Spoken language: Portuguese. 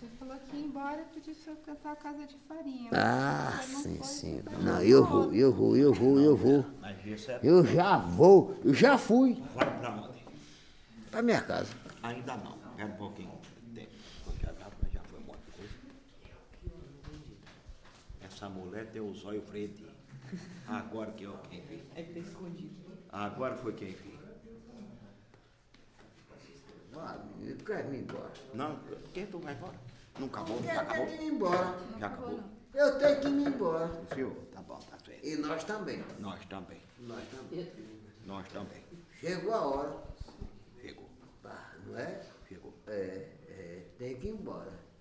Você falou que ia embora e pediu pra eu cantar a Casa de Farinha. Ah, Você não sim, foi, sim. então Não, eu eu vou. Mas isso é... Eu já vou, eu já fui Vai pra onde? pra minha casa. Ainda não. Espera um pouquinho. Já foi um monte de coisa. Essa mulher tem os olhos verdes. Agora que eu quem vi. É que tá escondido. Agora foi quem vi. Eu quero ir embora. Não, quem tu vai embora? Não acabou? Eu Já acabou? tenho que ir embora. Já acabou? Eu tenho que ir embora. O senhor? Tá bom, tá certo. E nós também. Nós também. Nós também. Nós também. Chegou a hora. Chegou. Não é? Chegou. Tem que ir embora.